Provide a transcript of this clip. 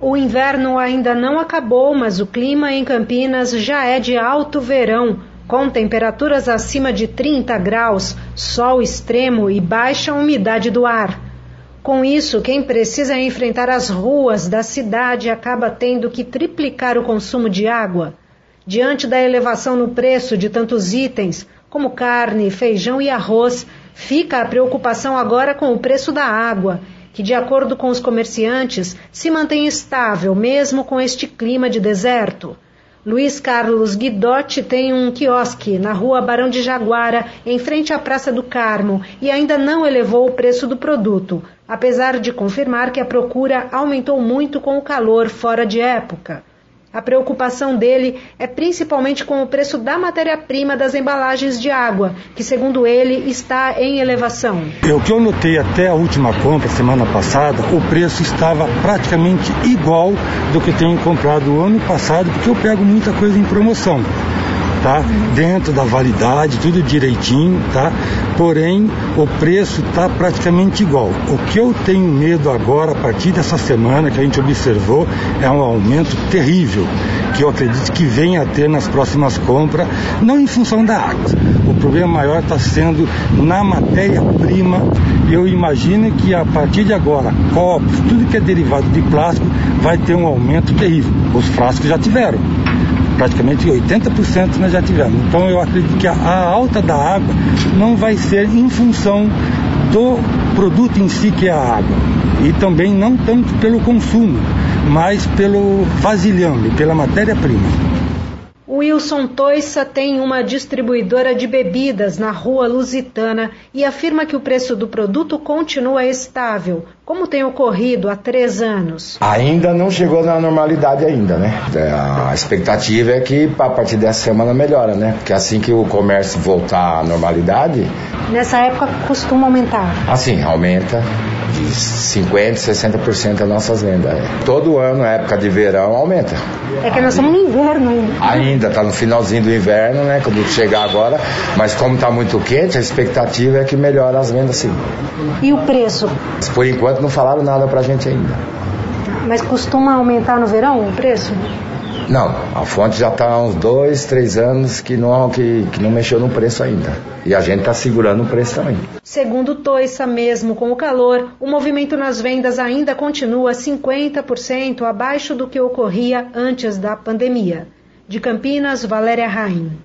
O inverno ainda não acabou, mas o clima em Campinas já é de alto verão, com temperaturas acima de 30 graus, sol extremo e baixa umidade do ar. Com isso, quem precisa enfrentar as ruas da cidade acaba tendo que triplicar o consumo de água. Diante da elevação no preço de tantos itens, como carne, feijão e arroz, fica a preocupação agora com o preço da água, que, de acordo com os comerciantes, se mantém estável mesmo com este clima de deserto. Luiz Carlos Guidotti tem um quiosque na rua Barão de Jaguara, em frente à Praça do Carmo, e ainda não elevou o preço do produto, apesar de confirmar que a procura aumentou muito com o calor fora de época. A preocupação dele é principalmente com o preço da matéria-prima das embalagens de água, que, segundo ele, está em elevação. O que eu notei até a última compra, semana passada, o preço estava praticamente igual do que eu tenho comprado o ano passado, porque eu pego muita coisa em promoção, tá? Dentro da validade, tudo direitinho, tá? Porém, o preço está praticamente igual. O que eu tenho medo agora, a partir dessa semana que a gente observou, é um aumento terrível, que eu acredito que venha a ter nas próximas compras, não em função da água. O problema maior está sendo na matéria-prima. Eu imagino que a partir de agora, copos, tudo que é derivado de plástico, vai ter um aumento terrível. Os frascos já tiveram. Praticamente 80% nós já tivemos. Então eu acredito que a alta da água não vai ser em função do produto em si, que é a água. E também não tanto pelo consumo, mas pelo vasilhame, pela matéria-prima. O Wilson Toissa tem uma distribuidora de bebidas na Rua Lusitana e afirma que o preço do produto continua estável, como tem ocorrido há 3 anos. Ainda não chegou na normalidade ainda, né? A expectativa é que a partir dessa semana melhora, né? Porque assim que o comércio voltar à normalidade... Nessa época costuma aumentar? Assim, aumenta de 50%, 60% as nossas vendas. Todo ano, época de verão, aumenta. É que nós estamos no inverno ainda. Ainda está no finalzinho do inverno, né? Quando chegar agora, mas como está muito quente, a expectativa é que melhore as vendas, sim. E o preço? Por enquanto não falaram nada pra gente ainda. Mas costuma aumentar no verão o preço? Não, a fonte já está há uns 2, 3 anos que não mexeu no preço ainda. E a gente está segurando o preço também. Segundo Toissa, mesmo com o calor, o movimento nas vendas ainda continua 50% abaixo do que ocorria antes da pandemia. De Campinas, Valéria Raim.